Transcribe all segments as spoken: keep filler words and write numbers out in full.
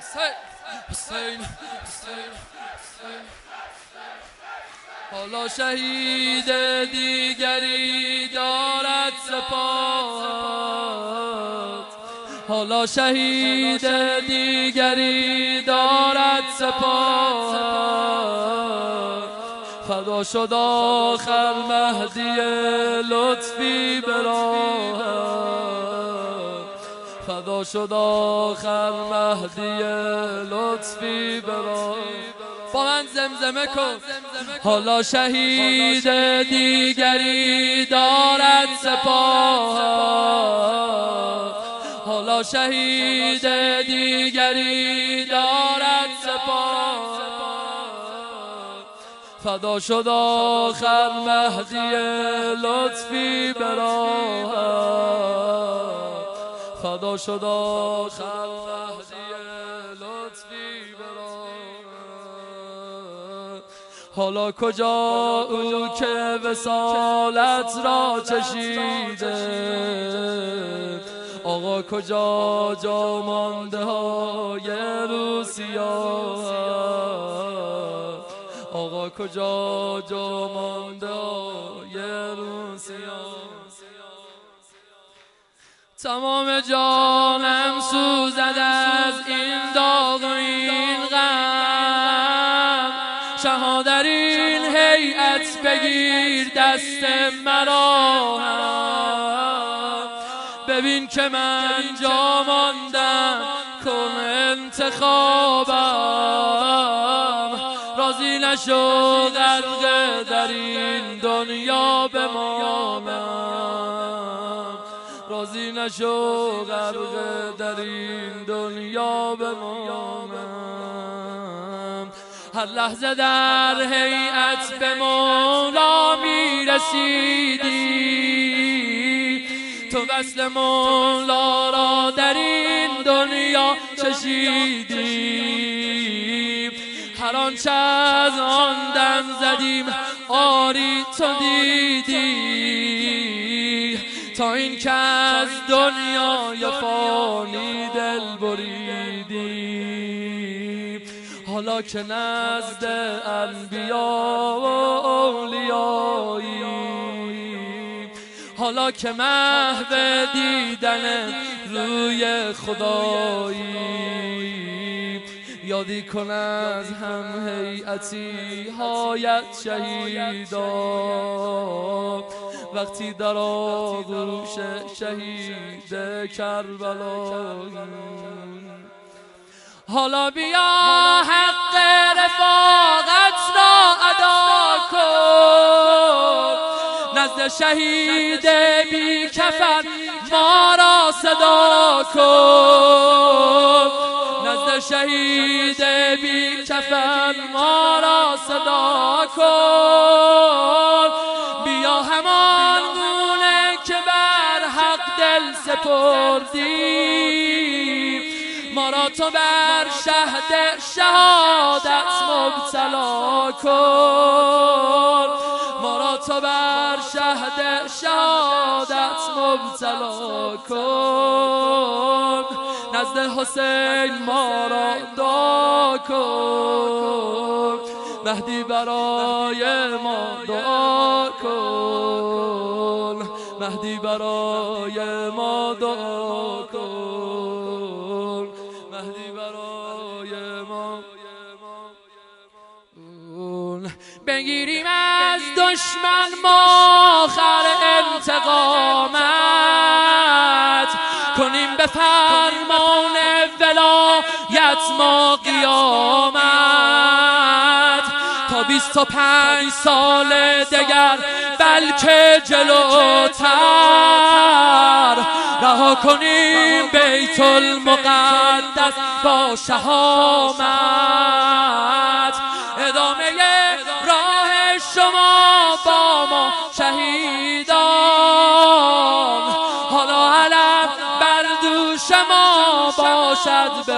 حسین حالا شهید دیگری دارد سپاهت، حالا شهید دیگری دارد سپاهت. فدا شد آخر مهدی لطفی براهت، فدا شد آخر مهدی لطفی براهت. با من زمزمه کن. حالا شهید دیگری دارد سپاهت، حالا شهید دیگری دارد سپاهت. فدا شد آخر مهدی لطفی براهت، فدا شد آخر مهدی لطفی براهت. حالا کجا او که وصالت را چشیده، آقا کجا جا مانده های روسیا، آقا کجا جا مانده های روسیا. تمام جانم سوزد از این داغ و این غم، شها در این هیئت بگیر دست مرا هم. ببین که من جا ماندم کن انتخابم، راضی نشو غرق در این دنیا بمانم، راضی نشو غرق در این دنیا بمانم. هر لحظه در هیئت به مولا می رسیدی، تو وصل مولا را در این دنیا چشیدی. هر آنچه از آن دم زدیم آری تو دیدی، تا این که از دنیای فانی دل بریدی. حالا که نزد انبیا و اولیایی، حالا که محو دیدن روی خدایی، یادی کن از هم هیئتی هایت شهیدا، وقتی در آغوش شهید کربلا. حالا بیا حق رفاقت را ادا کن، نزد شهید بی کفن ما را صدا کن، نزد شهید بی کفن ما را صدا کن. بیا همان گونه که بر حق دل سپردی، ما را تو بر شهد شهادت مبتلا کن، ما را تو بر شهد شهادت مبتلا کن. نزد حسین ما را دعا کن، مهدی برای ما دعا کن، مهدی برای ما دعا کن، مهدی برای ما. بگیریم از دشمن ما آخر انتقامت، کنیم به فرمان ولایت ما قیامت. تا بیست و پنج سال دگر بلکه جلوتر، رها کنیم بیت المقدس با شهامت. ادامه راه شما با ما شهیدان، حالا علم بر دوش ما باشد به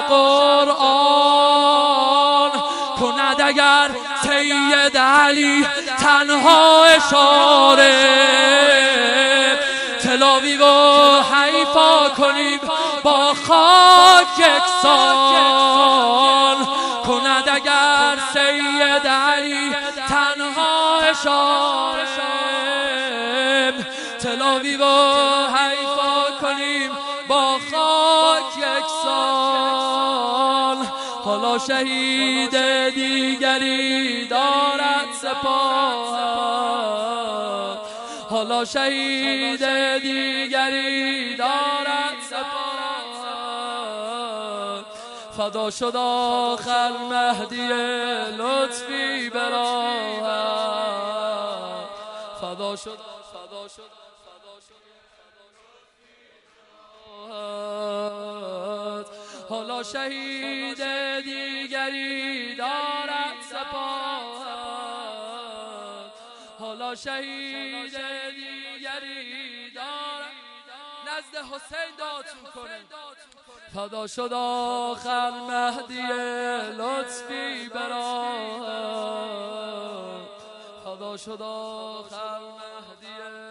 قرآن. کند اگر سید علی تنها اشاره، تلاوت تلاوی و حیفا کنیم با خاک یکسان کند اگر سید علی تنها اشاره تلاوی و حیفا کنیم با خاک یکسان حالا شهید دیگری دارد سپاه حالا شهید دیگری دارد سپاه فدا شد آخر مهدی لطفی براحت فدا شد فدا شد فدا شد حالا شهید دیگری دارد سپاه حالا شهید دیگری دارد نزد حسین دعاتون کنه فدا شد آخر مهدی لطفی براحت فدا شد آخر مهدی